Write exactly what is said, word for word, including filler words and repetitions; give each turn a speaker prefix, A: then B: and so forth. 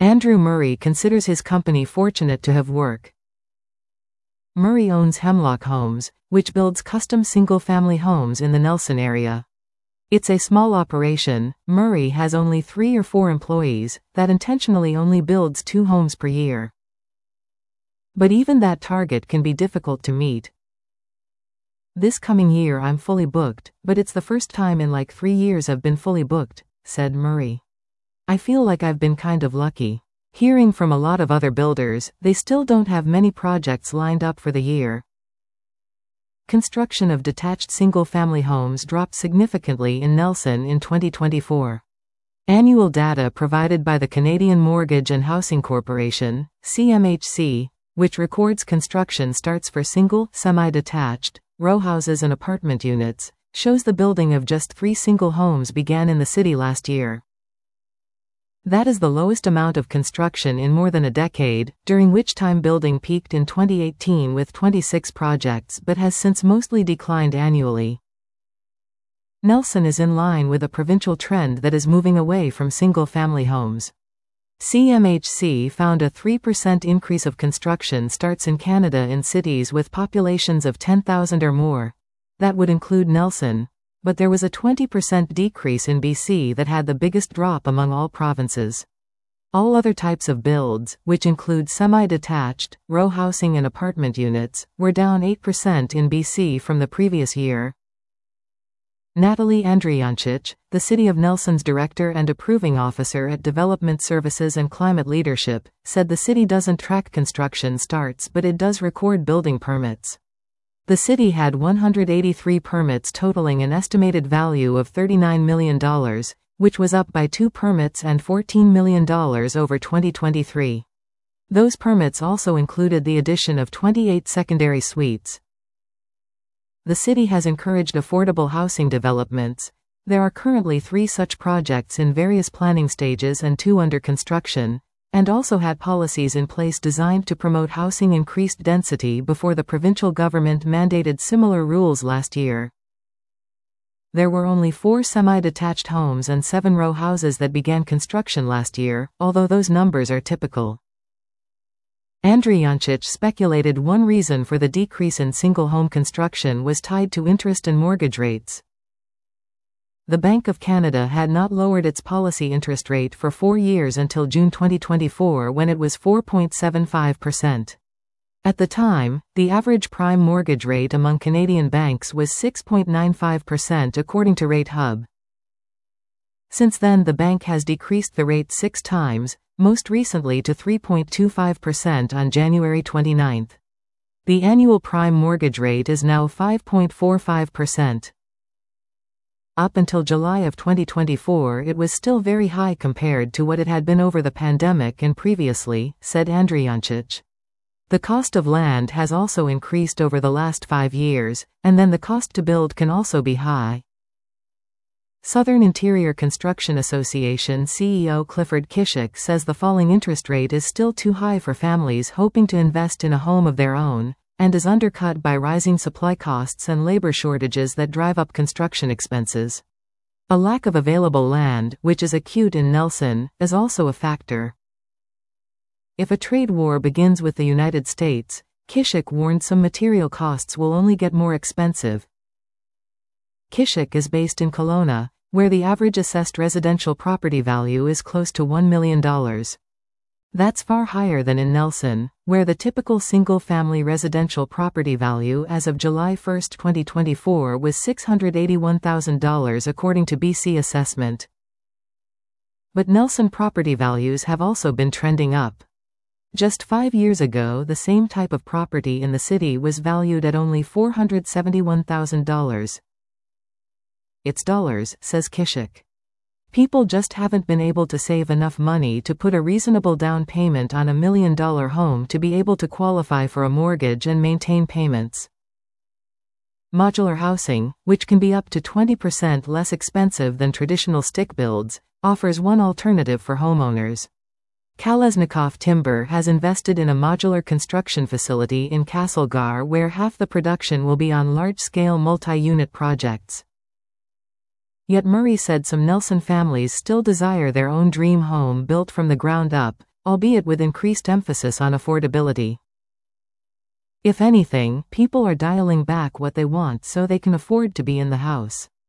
A: Andrew Murray considers his company fortunate to have work. Murray owns Hemlock Homes, which builds custom single-family homes in the Nelson area. It's a small operation. Murray has only three or four employees, that intentionally only builds two homes per year. But even that target can be difficult to meet. This coming year I'm fully booked, but it's the first time in like three years I've been fully booked, said Murray. I feel like I've been kind of lucky. Hearing from a lot of other builders, they still don't have many projects lined up for the year. Construction of detached single-family homes dropped significantly in Nelson in twenty twenty-four. Annual data provided by the Canadian Mortgage and Housing Corporation, C M H C, which records construction starts for single, semi-detached, row houses and apartment units, shows the building of just three single homes began in the city last year. That is the lowest amount of construction in more than a decade, during which time building peaked in twenty eighteen with twenty-six projects but has since mostly declined annually. Nelson is in line with a provincial trend that is moving away from single-family homes. C M H C found a three percent increase of construction starts in Canada in cities with populations of ten thousand or more. That would include Nelson. But there was a twenty percent decrease in B C that had the biggest drop among all provinces. All other types of builds, which include semi-detached, row housing and apartment units, were down eight percent in B C from the previous year. Natalie Andrijancic, the City of Nelson's Director and Approving Officer at Development Services and Climate Leadership, said the city doesn't track construction starts but it does record building permits. The city had one hundred eighty-three permits totaling an estimated value of thirty-nine million dollars, which was up by two permits and fourteen million dollars over twenty twenty-three. Those permits also included the addition of twenty-eight secondary suites. The city has encouraged affordable housing developments. There are currently three such projects in various planning stages and two under construction, and also had policies in place designed to promote housing increased density before the provincial government mandated similar rules last year. There were only four semi-detached homes and seven row houses that began construction last year, although those numbers are typical. Andrijancic speculated one reason for the decrease in single-home construction was tied to interest and mortgage rates. The Bank of Canada had not lowered its policy interest rate for four years until June twenty twenty-four when it was four point seven five percent. At the time, the average prime mortgage rate among Canadian banks was six point nine five percent according to RateHub. Since then the bank has decreased the rate six times, most recently to three point two five percent on January twenty-ninth. The annual prime mortgage rate is now five point four five percent. Up until July of twenty twenty-four it was still very high compared to what it had been over the pandemic and previously, said Andrijancic. The cost of land has also increased over the last five years, and then the cost to build can also be high. Southern Interior Construction Association C E O Clifford Kishik says the falling interest rate is still too high for families hoping to invest in a home of their own, and is undercut by rising supply costs and labor shortages that drive up construction expenses. A lack of available land, which is acute in Nelson, is also a factor. If a trade war begins with the United States, Kishik warned some material costs will only get more expensive. Kishik is based in Kelowna, where the average assessed residential property value is close to one million dollars. That's far higher than in Nelson, where the typical single-family residential property value as of July first twenty twenty-four was six hundred eighty-one thousand dollars according to B C Assessment. But Nelson property values have also been trending up. Just five years ago the same type of property in the city was valued at only four hundred seventy-one thousand dollars. It's dollars, says Kishik. People just haven't been able to save enough money to put a reasonable down payment on a million-dollar home to be able to qualify for a mortgage and maintain payments. Modular housing, which can be up to twenty percent less expensive than traditional stick builds, offers one alternative for homeowners. Kalesnikoff Timber has invested in a modular construction facility in Castlegar where half the production will be on large-scale multi-unit projects. Yet Murray said some Nelson families still desire their own dream home built from the ground up, albeit with increased emphasis on affordability. If anything, people are dialing back what they want so they can afford to be in the house.